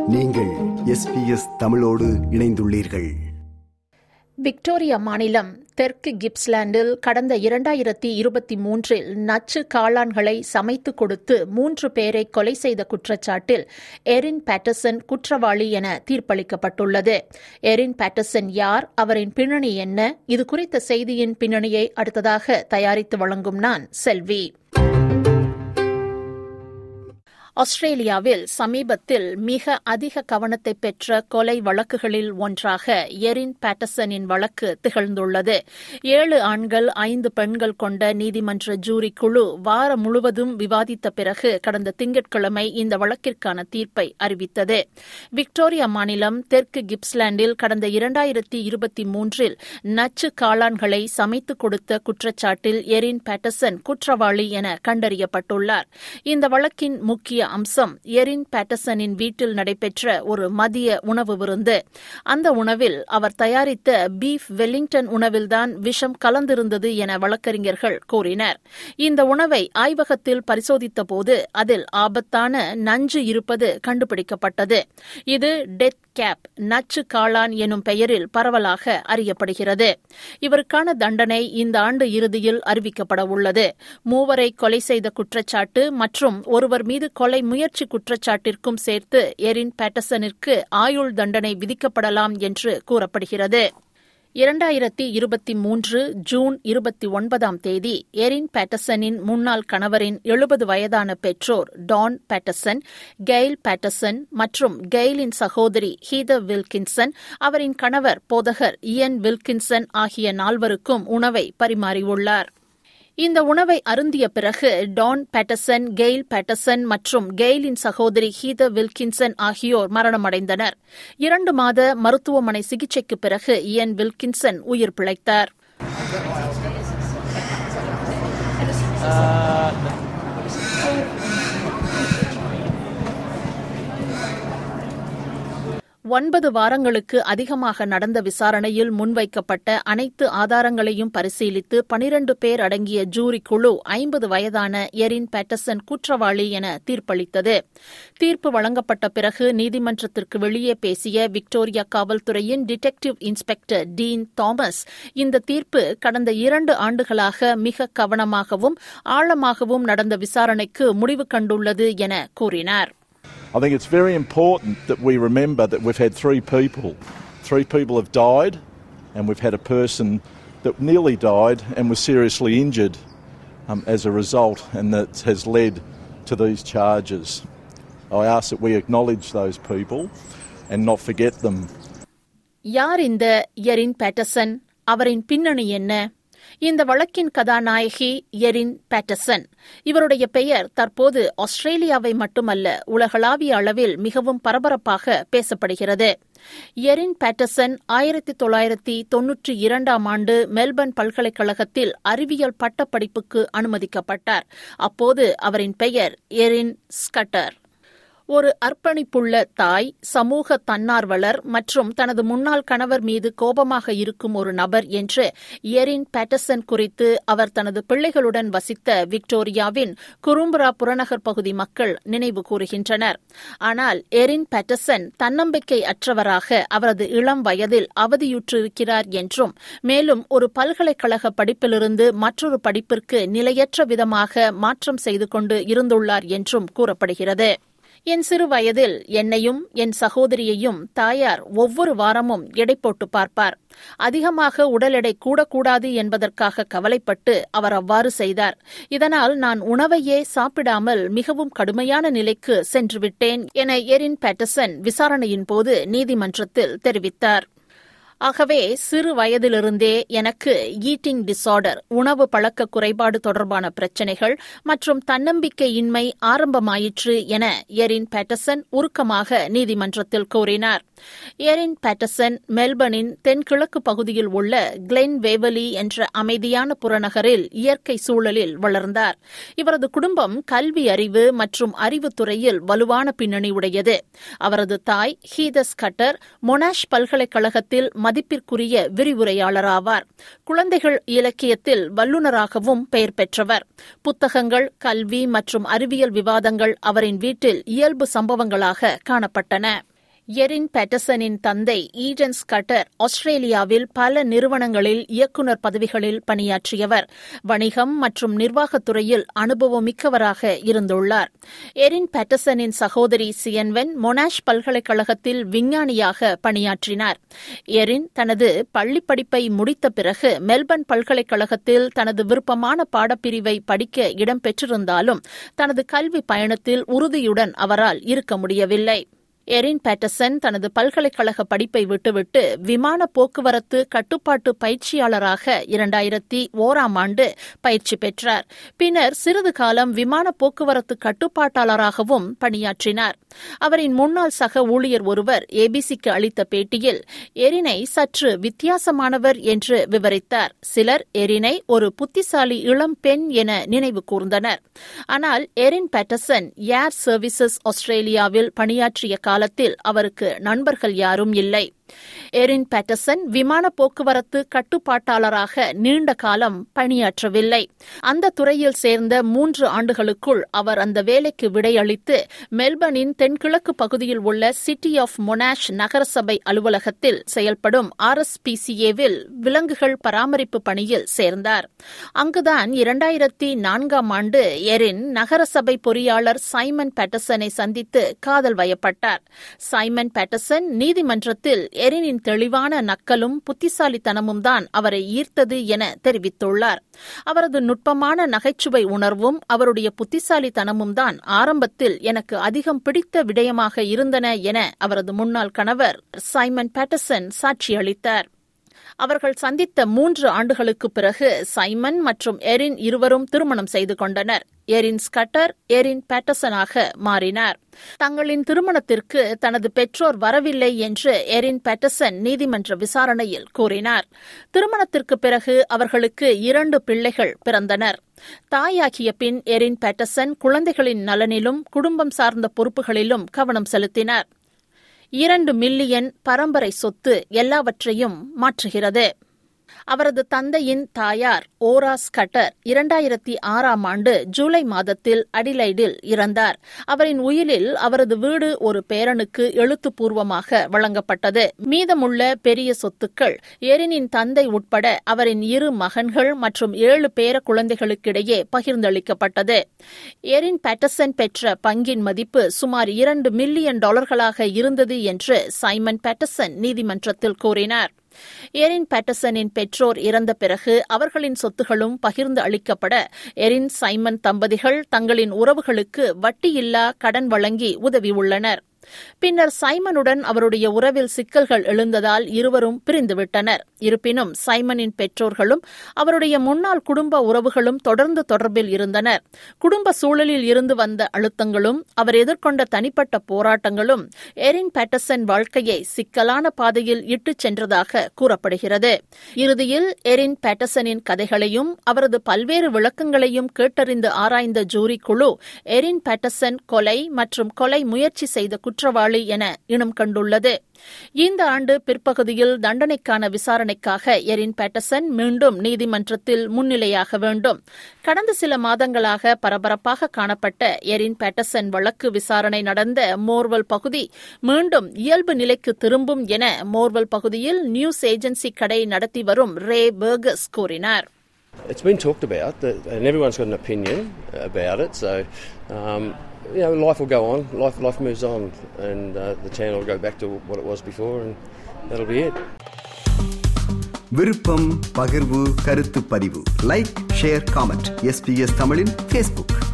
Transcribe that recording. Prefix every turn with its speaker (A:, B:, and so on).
A: நீங்கள் SBS தமிழோடு இணைந்துள்ளீர்கள்.
B: விக்டோரியா மாநிலம் தெற்கு கிப்ஸ்லாண்டில் கடந்த 2023 நச்சு காளான்களை சமைத்து கொடுத்து 3 பேரை கொலை செய்த குற்றச்சாட்டில் எரின் பேட்டர்சன் குற்றவாளி என தீர்ப்பளிக்கப்பட்டுள்ளது. எரின் பேட்டர்சன் யார், அவரின் பின்னணி என்ன? இது குறித்த செய்தியின் பின்னணியை அடுத்ததாக தயாரித்து வழங்கும் நான் செல்வி. ஆஸ்திரேலியாவில் சமீபத்தில் மிக அதிக கவனத்தை பெற்ற கொலை வழக்குகளில் ஒன்றாக எரின் பேட்டர்சனின் வழக்கு திகழ்ந்துள்ளது. 7 ஆண்கள் 5 பெண்கள் கொண்ட நீதிமன்ற ஜூரி குழு வாரம் முழுவதும் விவாதித்த பிறகு கடந்த திங்கட்கிழமை இந்த வழக்கிற்கான தீர்ப்பை அறிவித்தது. விக்டோரியா மாநிலம் தெற்கு கிப்ஸ்லாண்டில் கடந்த 2023 நச்சு காளான்களை சமைத்து கொடுத்த குற்றச்சாட்டில் எரின் பேட்டர்சன் குற்றவாளி என கண்டறியப்பட்டுள்ளார். இந்த வழக்கின் முக்கிய அம்சம் எரின் பேட்டர்சனின் வீட்டில் நடைபெற்ற ஒரு மதிய உணவு விருந்து. அந்த உணவில் அவர் தயாரித்த பீஃப் வெல்லிங்டன் உணவில்தான் விஷம் கலந்திருந்தது என வழக்கறிஞர்கள் கூறினர். இந்த உணவை ஆய்வகத்தில் பரிசோதித்த போது அதில் ஆபத்தான நஞ்சு இருப்பது கண்டுபிடிக்கப்பட்டது. இது டெத் கேப் நச்சு காளான் எனும் பெயரில் பரவலாக அறியப்படுகிறது. இவருக்கான தண்டனை இந்த ஆண்டு இறுதியில் அறிவிக்கப்பட உள்ளது. 3 கொலை செய்த குற்றச்சாட்டு மற்றும் ஒருவர் மீது கொலை முயற்சி குற்றச்சாட்டிற்கும் சேர்த்து எரின் பேட்டர்சனிற்கு ஆயுள் தண்டனை விதிக்கப்படலாம் என்று கூறப்படுகிறது. 2023 ஜூன் 29 எரின் பேட்டர்சனின் முன்னாள் கணவரின் 70 வயதான பெற்றோர் டான் பேட்டர்சன், கெயில் பேட்டர்சன் மற்றும் கெயிலின் சகோதரி ஹீதர் வில்கின்சன், அவரின் கணவர் போதகர் இயன் வில்கின்சன் ஆகிய 4 உணவை பரிமாறியுள்ளார். இந்த உணவை அருந்திய பிறகு டான் பேட்டர்சன், கெயில் பேட்டர்சன் மற்றும் கெயிலின் சகோதரி ஹீதர் வில்கின்சன் ஆகியோர் மரணமடைந்தனர். 2 மாத மருத்துவமனை சிகிச்சைக்கு பிறகு இயன் வில்கின்சன் உயிர் பிழைத்தார். ஒன்பது வாரங்களுக்கு அதிகமாக நடந்த விசாரணையில் முன்வைக்கப்பட்ட அனைத்து ஆதாரங்களையும் பரிசீலித்து 12 பேர் அடங்கிய ஜூரி குழு 50 வயதான எரின் பேட்டர்சன் குற்றவாளி என தீர்ப்பளித்தது. தீர்ப்பு வழங்கப்பட்ட பிறகு நீதிமன்றத்திற்கு வெளியே பேசிய விக்டோரியா காவல்துறையின் டிடெக்டிவ் இன்ஸ்பெக்டர் டீன் தாமஸ், இந்த தீர்ப்பு கடந்த 2 ஆண்டுகளாக மிக கவனமாகவும் ஆழமாகவும் நடந்த விசாரணைக்கு முடிவு கண்டுள்ளது என கூறினார்.
C: I think it's very important that we remember that we've had 3 people. 3 people have died, and we've had a person that nearly died and was seriously injured as a result, and that has led to these charges. I ask that we acknowledge those people and not forget them.
B: யார் இந்த Erin Patterson? அவரின் பின்னணி என்ன? இந்த வழக்கின் கதாநாயகி Erin Patterson. இவருடைய பெயர் தற்போது ஆஸ்திரேலியாவை மட்டுமல்ல, உலகளாவிய அளவில் மிகவும் பரபரப்பாக பேசப்படுகிறது. எரின் பேட்டர்சன் 1992 ஆண்டு மெல்பர்ன் பல்கலைக்கழகத்தில் அறிவியல் பட்டப்படிப்புக்கு அனுமதிக்கப்பட்டார். அப்போது அவரின் பெயர் எரின் ஸ்கட்டர். ஒரு அர்ப்பணிப்புள்ள தாய், சமூக தன்னார்வலர் மற்றும் தனது முன்னாள் கணவர் மீது கோபமாக இருக்கும் ஒரு நபர் என்று எரின் பேட்டர்சன் குறித்து அவர் தனது பிள்ளைகளுடன் வசித்த விக்டோரியாவின் குரும்புரா புறநகர் பகுதி மக்கள் நினைவு கூறுகின்றனர். ஆனால் எரின் பேட்டர்சன் தன்னம்பிக்கை அற்றவராக அவரது இளம் வயதில் அவதியுற்றிருக்கிறார் என்றும், மேலும் ஒரு பல்கலைக்கழக படிப்பிலிருந்து மற்றொரு படிப்பிற்கு நிலையற்ற விதமாக மாற்றம் செய்து கொண்டு இருந்துள்ளார் என்றும் கூறப்படுகிறது. என் சிறு வயதில் என்னையும் என் சகோதரியையும் தாயார் ஒவ்வொரு வாரமும் எடை போட்டு பார்ப்பார். அதிகமாக உடல் எடை கூடக்கூடாது என்பதற்காக கவலைப்பட்டு அவர் அவ்வாறு செய்தார். இதனால் நான் உணவையே சாப்பிடாமல் மிகவும் கடுமையான நிலைக்கு சென்றுவிட்டேன் என எரின் பேட்டர்சன் விசாரணையின் போது நீதிமன்றத்தில் தெரிவித்தார். ஆகவே சிறு வயதிலிருந்தே எனக்கு ஈட்டிங் டிசார்டர், உணவு பழக்க குறைபாடு தொடர்பான பிரச்சினைகள் மற்றும் தன்னம்பிக்கையின்மை ஆரம்பமாயிற்று என எரின் பேட்டர்சன் உருக்கமாக நீதிமன்றத்தில் கூறினார். எரின் பேட்டர்சன் மெல்பர்னின் தென்கிழக்கு பகுதியில் உள்ள கிளென் வேவலி என்ற அமைதியான புறநகரில் இயற்கை சூழலில் வளர்ந்தார். இவரது குடும்பம் கல்வி அறிவு மற்றும் அறிவுத்துறையில் வலுவான பின்னணி உடையது. அவரது தாய் ஹீதர் ஸ்கட்டர் மொனாஷ் பல்கலைக்கழகத்தில் மதிப்பிற்குரிய விரிவுரையாளராவார். குழந்தைகள் இலக்கியத்தில் வல்லுநராகவும் பெயர் பெற்றவர். புத்தகங்கள், கல்வி மற்றும் அறிவியல் விவாதங்கள் அவரின் வீட்டில் இயல்பு சம்பவங்களாக காணப்பட்டன. எரின் பேட்டர்சனின் தந்தை ஈடன் ஸ்கட்டர் ஆஸ்திரேலியாவில் பல நிறுவனங்களில் இயக்குநர் பதவிகளில் பணியாற்றியவர். வணிகம் மற்றும் நிர்வாகத்துறையில் அனுபவமிக்கவராக இருந்துள்ளார். எரின் பேட்டர்சனின் சகோதரி சியன்வென் மொனாஷ் பல்கலைக்கழகத்தில் விஞ்ஞானியாக பணியாற்றினார். எரின் தனது பள்ளிப் படிப்பை முடித்த பிறகு மெல்பர்ன் பல்கலைக்கழகத்தில் தனது விருப்பமான பாடப்பிரிவை படிக்க இடம்பெற்றிருந்தாலும் தனது கல்வி பயணத்தில் உறுதியுடன் அவரால் இருக்க முடியவில்லை. எரின் பேட்டர்சன் தனது பல்கலைக்கழக படிப்பை விட்டுவிட்டு விமான போக்குவரத்து கட்டுப்பாட்டு பயிற்சியாளராக 2001 பயிற்சி பெற்றார். பின்னர் சிறிது காலம் விமான போக்குவரத்து கட்டுப்பாட்டாளராகவும் பணியாற்றினார். அவரின் முன்னாள் சக ஊழியர் ஒருவர் ஏபிசிக்கு அளித்த பேட்டியில் எரினை சற்று வித்தியாசமானவர் என்று விவரித்தார். சிலர் எரினை ஒரு புத்திசாலி இளம் பெண் என நினைவு கூர்ந்தனர். ஆனால் எரின் பேட்டர்சன் ஏர் சர்வீசஸ் ஆஸ்திரேலியாவில் பணியாற்றிய காலத்தில் அவருக்கு நண்பர்கள் யாரும் இல்லை. எரின் பேட்டர்சன் விமான போக்குவரத்து கட்டுப்பாட்டாளராக நீண்ட காலம் பணியாற்றவில்லை. அந்த துறையில் சேர்ந்த 3 ஆண்டுகளுக்குள் அவர் அந்த வேலைக்கு விடையளித்து மெல்பர்னின் தென்கிழக்கு பகுதியில் உள்ள சிட்டி ஆஃப் மொனாஷ் நகரசபை அலுவலகத்தில் செயல்படும் RSPCAவில் விலங்குகள் பராமரிப்பு பணியில் சேர்ந்தார். அங்குதான் 2004 எரின் நகரசபை பொறியாளர் சைமன் பேட்டர்சனை சந்தித்து காதல் வயப்பட்டார். சைமன் பேட்டர்சன் நீதிமன்றத்தில் எரினின் தெளிவான நக்கலும் புத்திசாலித்தனமும் தான் அவரை ஈர்த்தது என தெரிவித்துள்ளார். அவரது நுட்பமான நகைச்சுவை உணர்வும் அவருடைய புத்திசாலித்தனமும் தான் ஆரம்பத்தில் எனக்கு அதிகம் பிடித்த விடயமாக இருந்தன என அவரது முன்னாள் கணவர் சைமன் பேட்டர்சன் சாட்சியளித்தார். அவர்கள் சந்தித்த 3 ஆண்டுகளுக்கு பிறகு சைமன் மற்றும் எரின் இருவரும் திருமணம் செய்து கொண்டனர். எரின் ஸ்கட்டர் எரின் பேட்டர்சனாக மாறினார். தங்களின் திருமணத்திற்கு தனது பெற்றோர் வரவில்லை என்று எரின் பேட்டர்சன் நீதிமன்ற விசாரணையில் கூறினார். திருமணத்திற்கு பிறகு அவர்களுக்கு 2 பிள்ளைகள் பிறந்தனர். தாயாகிய பின் எரின் பேட்டர்சன் குழந்தைகளின் நலனிலும் குடும்பம் சார்ந்த பொறுப்புகளிலும் கவனம் செலுத்தினார். 2 மில்லியன் பரம்பரை சொத்து எல்லாவற்றையும் மாற்றுகிறது. அவரது தந்தையின் தாயார் ஓரா ஸ்கட்டர் 2006 ஜூலை மாதத்தில் அடிலைடில் இறந்தார். அவரின் உயிலில் அவரது வீடு ஒரு பேரனுக்கு எழுத்துப்பூர்வமாக வழங்கப்பட்டது. மீதமுள்ள பெரிய சொத்துக்கள் எரினின் தந்தை உட்பட அவரின் 2 மகன்கள் மற்றும் 7 பேர குழந்தைகளுக்கிடையே பகிர்ந்தளிக்கப்பட்டது. எரின் பேட்டர்சன் பெற்ற பங்கின் மதிப்பு சுமார் $2 மில்லியன் இருந்தது என்று சைமன் பேட்டர்சன் நீதிமன்றத்தில் கூறினார். எரின் பேட்டர்சனின் பெற்றோர் இறந்த பிறகு அவர்களின் சொத்துகளும் பகிர்ந்து அளிக்கப்பட எரின் சைமன் தம்பதிகள் தங்களின் உறவுகளுக்கு வட்டியில்லா கடன் வழங்கி உதவியுள்ளனர். பின்னர் சைமனுடன் அவருடைய உறவில் சிக்கல்கள் எழுந்ததால் இருவரும் பிரிந்துவிட்டனர். இருப்பினும் சைமனின் பெற்றோர்களும் அவருடைய முன்னாள் குடும்ப உறவுகளும் தொடர்ந்து தொடர்பில் இருந்தனர். குடும்ப சூழலில் இருந்து வந்த அழுத்தங்களும் அவர் எதிர்கொண்ட தனிப்பட்ட போராட்டங்களும் எரின் பேட்டர்சன் வாழ்க்கையை சிக்கலான பாதையில் இட்டுச் சென்றதாக கூறப்படுகிறது. இறுதியில் எரின் பேட்டர்சனின் கதைகளையும் அவரது பல்வேறு விளக்கங்களையும் கேட்டறிந்து ஆராய்ந்த ஜூரி குழு எரின் பேட்டர்சன் கொலை மற்றும் கொலை முயற்சி செய்த குற்றவாளி என இனம் கண்டுள்ளது. இந்த ஆண்டு பிற்பகுதியில் தண்டனைக்கான விசாரணைக்காக எரின் பேட்டர்சன் மீண்டும் நீதிமன்றத்தில் முன்னிலையாக வேண்டும். கடந்த சில மாதங்களாக பரபரப்பாக காணப்பட்ட எரின் பேட்டர்சன் வழக்கு விசாரணை நடந்த மோர்வெல் பகுதி மீண்டும் இயல்பு நிலைக்கு திரும்பும் என மோர்வெல் பகுதியில் நியூஸ் ஏஜென்சி கடை நடத்தி வரும் ரே பர்கஸ் கூறினார்.
D: It's been talked about, and everyone's got an opinion about it, so life will go on, life moves on, and the town will go back to what it was before, and that'll be it.
A: விருப்பம், பகிர்வு, கருத்து பதிவு, like, share, comment. SBS தமிழின் Facebook.